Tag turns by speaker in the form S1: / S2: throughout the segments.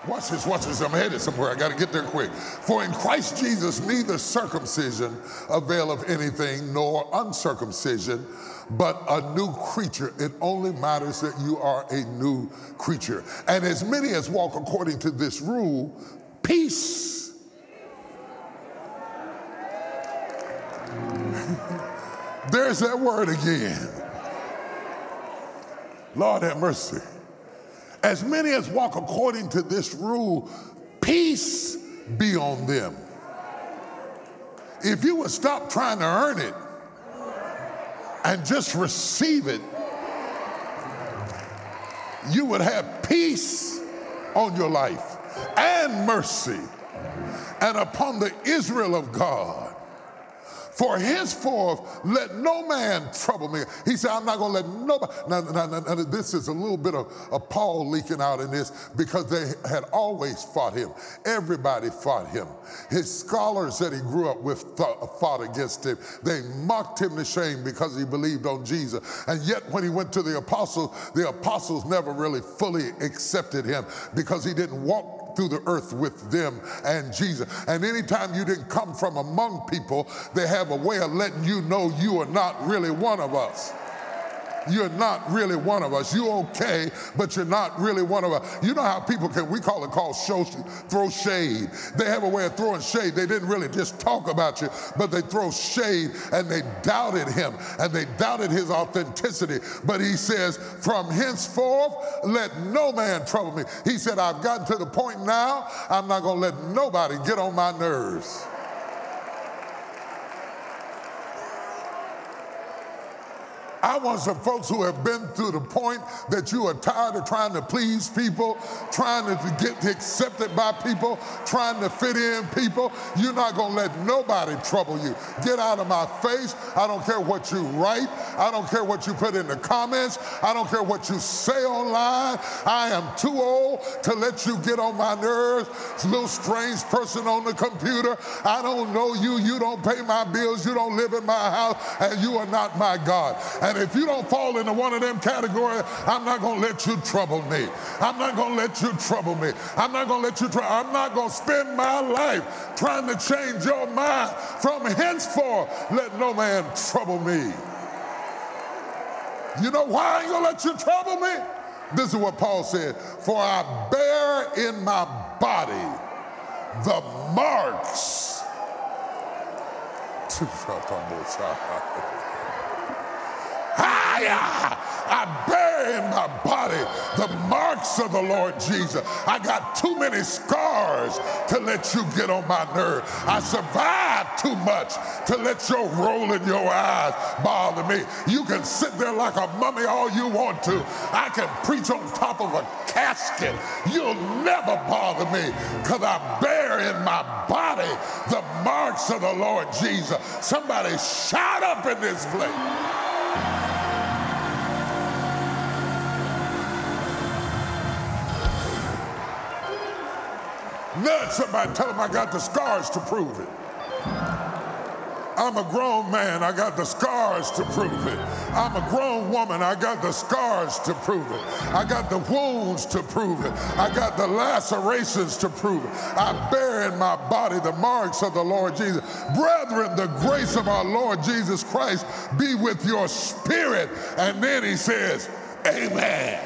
S1: Watch this. I'm headed somewhere. I got to get there quick. For in Christ Jesus, neither circumcision availeth anything, nor uncircumcision, but a new creature. It only matters that you are a new creature. And as many as walk according to this rule, peace. There's that word again. Lord have mercy. As many as walk according to this rule, peace be on them. If you would stop trying to earn it and just receive it, you would have peace on your life and mercy and upon the Israel of God. For henceforth, let no man trouble me. He said, I'm not going to let nobody. Now, this is a little bit of Paul leaking out in this because they had always fought him. Everybody fought him. His scholars that he grew up with fought against him. They mocked him to shame because he believed on Jesus. And yet when he went to the apostles never really fully accepted him because he didn't walk through the earth with them and Jesus. And anytime you didn't come from among people, they have a way of letting you know you are not really one of us. You're not really one of us. You're okay, but you're not really one of us. You know how people we call throw shade. They have a way of throwing shade. They didn't really just talk about you, but they throw shade, and they doubted him, and they doubted his authenticity. But he says, from henceforth, let no man trouble me. He said, I've gotten to the point now, I'm not going to let nobody get on my nerves. I want some folks who have been through the point that you are tired of trying to please people, trying to get accepted by people, trying to fit in people. You're not going to let nobody trouble you. Get out of my face. I don't care what you write. I don't care what you put in the comments. I don't care what you say online. I am too old to let you get on my nerves. It's a little strange person on the computer. I don't know you. You don't pay my bills. You don't live in my house, and you are not my God. And if you don't fall into one of them categories, I'm not going to let you trouble me. I'm not going to let you trouble me. I'm not going to let you I'm not going to spend my life trying to change your mind. From henceforth, let no man trouble me. You know why I ain't going to let you trouble me? This is what Paul said. For I bear in my body the marks. I bear in my body the marks of the Lord Jesus. I got too many scars to let you get on my nerve. I survived too much to let your roll in your eyes bother me. You can sit there like a mummy all you want to. I can preach on top of a casket. You'll never bother me because I bear in my body the marks of the Lord Jesus. Somebody shout up in this place. Nudge somebody, tell them I got the scars to prove it. I'm a grown man, I got the scars to prove it. I'm a grown woman, I got the scars to prove it. I got the wounds to prove it. I got the lacerations to prove it. I bear in my body the marks of the Lord Jesus. Brethren, the grace of our Lord Jesus Christ be with your spirit. And then he says, amen.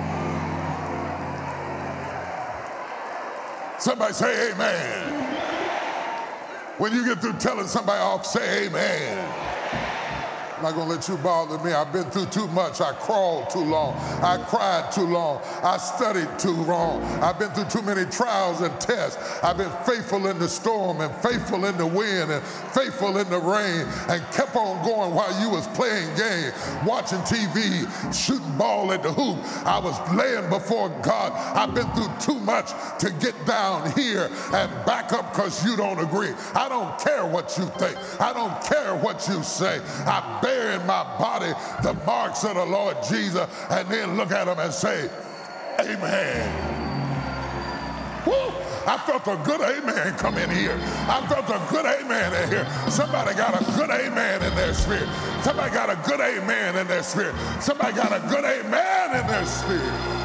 S1: Somebody say amen. When you get through telling somebody off, say amen. I'm not going to let you bother me. I've been through too much. I crawled too long. I cried too long. I studied too long. I've been through too many trials and tests. I've been faithful in the storm and faithful in the wind and faithful in the rain and kept on going while you was playing games, watching TV, shooting ball at the hoop. I was laying before God. I've been through too much to get down here and back up because you don't agree. I don't care what you think. I don't care what you say. I bear in my body the marks of the Lord Jesus, and then look at him and say, amen. Woo! I felt a good amen come in here. I felt a good amen in here. Somebody got a good amen in their spirit. Somebody got a good amen in their spirit. Somebody got a good amen in their spirit.